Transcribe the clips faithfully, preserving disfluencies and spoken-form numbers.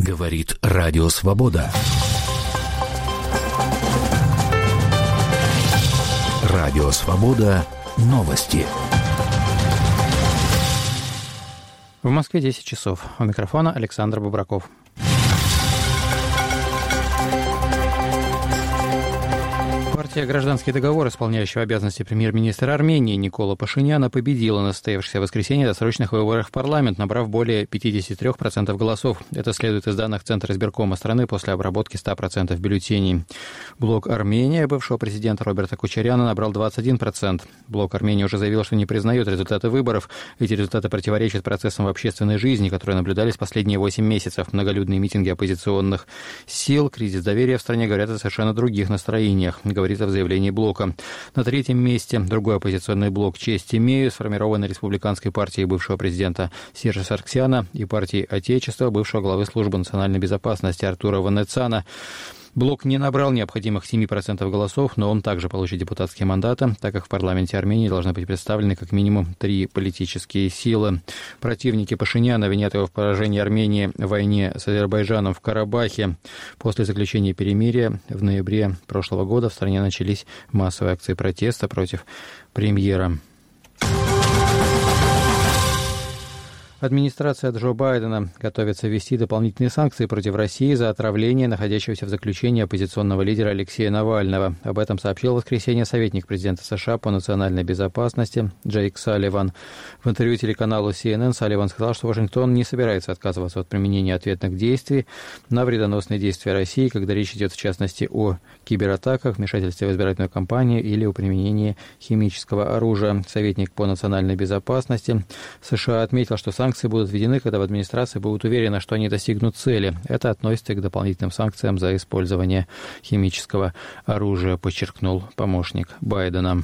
Говорит Радио Свобода. Радио Свобода. Новости. В Москве десять часов. У микрофона Александр Бубраков. Партия «Гражданский договор», исполняющего обязанности премьер-министра Армении Никола Пашиняна, победила на состоявшееся в воскресенье досрочных выборах в парламент, набрав более пятьдесят три процента голосов. Это следует из данных Центра избиркома страны после обработки ста процентов бюллетеней. Блок «Армения» бывшего президента Роберта Кочаряна набрал двадцать один процент. Блок «Армения» уже заявил, что не признает результаты выборов. Эти результаты противоречат процессам в общественной жизни, которые наблюдались последние восемь месяцев. Многолюдные митинги оппозиционных сил, кризис доверия в стране говорят о совершенно других настроениях, говорится в заявлении блока. На третьем месте другой оппозиционный блок «Честь имею», сформированный республиканской партией бывшего президента Сержа Саргсяна и партией «Отечество» бывшего главы службы национальной безопасности Артура Ваннецана. Блок не набрал необходимых семь процентов голосов, но он также получит депутатские мандаты, так как в парламенте Армении должны быть представлены как минимум три политические силы. Противники Пашиняна винят его в поражении Армении в войне с Азербайджаном в Карабахе. После заключения перемирия в ноябре прошлого года в стране начались массовые акции протеста против премьера. Администрация Джо Байдена готовится ввести дополнительные санкции против России за отравление находящегося в заключении оппозиционного лидера Алексея Навального. Об этом сообщил в воскресенье советник президента США по национальной безопасности Джейк Салливан. В интервью телеканалу си эн эн Салливан сказал, что Вашингтон не собирается отказываться от применения ответных действий на вредоносные действия России, когда речь идет в частности о кибератаках, вмешательстве в избирательную кампанию или о применении химического оружия. Советник по национальной безопасности США отметил, что санкции Санкции будут введены, когда в администрации будут уверены, что они достигнут цели. Это относится к дополнительным санкциям за использование химического оружия, подчеркнул помощник Байдена.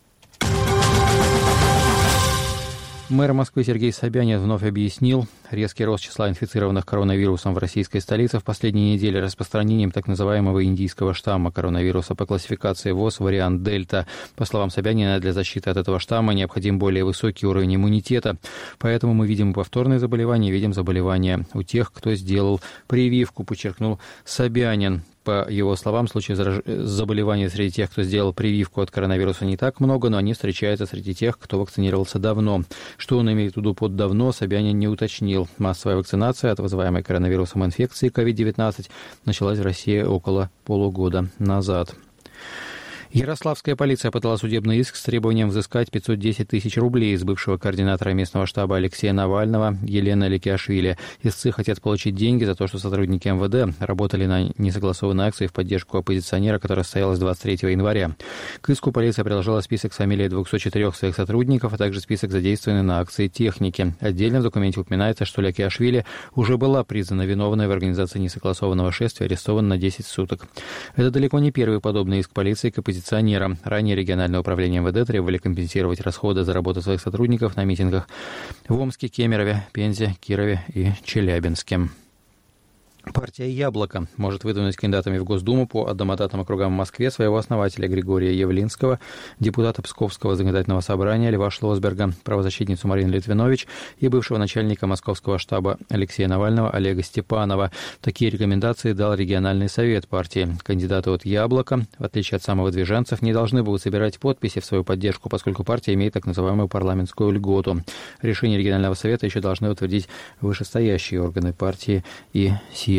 Мэр Москвы Сергей Собянин вновь объяснил резкий рост числа инфицированных коронавирусом в российской столице в последние недели распространением так называемого индийского штамма коронавируса по классификации ВОЗ вариант Дельта. По словам Собянина, для защиты от этого штамма необходим более высокий уровень иммунитета. Поэтому мы видим повторные заболевания, видим заболевания у тех, кто сделал прививку, подчеркнул Собянин. По его словам, случаев заболевания среди тех, кто сделал прививку от коронавируса, не так много, но они встречаются среди тех, кто вакцинировался давно. Что он имеет в виду под «давно», Собянин не уточнил. Массовая вакцинация от вызываемой коронавирусом инфекции ковид девятнадцать началась в России около полугода назад. Ярославская полиция подала судебный иск с требованием взыскать пятьсот десять тысяч рублей из бывшего координатора местного штаба Алексея Навального Елены Ликиашвили. Истцы хотят получить деньги за то, что сотрудники эм вэ дэ работали на несогласованной акции в поддержку оппозиционера, которая состоялась двадцать третьего января. К иску полиция приложила список с фамилией двухсот четырёх своих сотрудников, а также список задействованной на акции техники. Отдельно в документе упоминается, что Ликиашвили уже была признана виновной в организации несогласованного шествия, арестована на десять суток. Это далеко не первый подобный иск полиции к оппозиционерам. Ранее региональное управление эм вэ дэ требовали компенсировать расходы за работу своих сотрудников на митингах в Омске, Кемерове, Пензе, Кирове и Челябинске. Партия «Яблоко» может выдвинуть кандидатами в Госдуму по одномандатным округам в Москве своего основателя Григория Явлинского, депутата Псковского законодательного собрания Льва Шлосберга, правозащитницу Марину Литвинович и бывшего начальника московского штаба Алексея Навального Олега Степанова. Такие рекомендации дал региональный совет партии. Кандидаты от «Яблока», в отличие от самовыдвиженцев, не должны будут собирать подписи в свою поддержку, поскольку партия имеет так называемую парламентскую льготу. Решение регионального совета еще должны утвердить вышестоящие органы партии и съезд.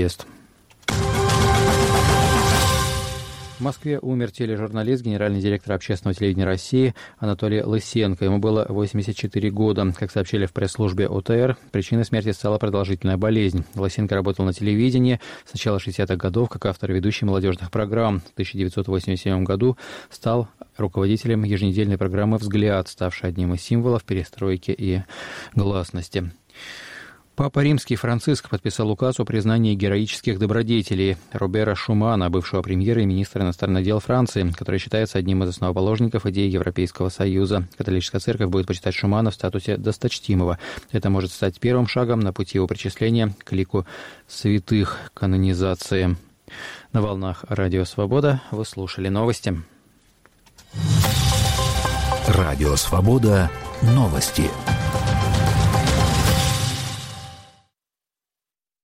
В Москве умер тележурналист, генеральный директор общественного телевидения России Анатолий Лысенко. Ему было восемьдесят четыре года. Как сообщили в пресс-службе о тэ эр, причиной смерти стала продолжительная болезнь. Лысенко работал на телевидении с начала шестидесятых годов как автор и ведущий молодежных программ. В тысяча девятьсот восемьдесят седьмом году стал руководителем еженедельной программы «Взгляд», ставшей одним из символов перестройки и гласности. Папа Римский Франциск подписал указ о признании героических добродетелей Робера Шумана, бывшего премьера и министра иностранных дел Франции, который считается одним из основоположников идеи Европейского Союза. Католическая церковь будет почитать Шумана в статусе досточтимого. Это может стать первым шагом на пути его причисления к лику святых канонизации. На волнах Радио Свобода вы слушали новости. Радио Свобода. Новости.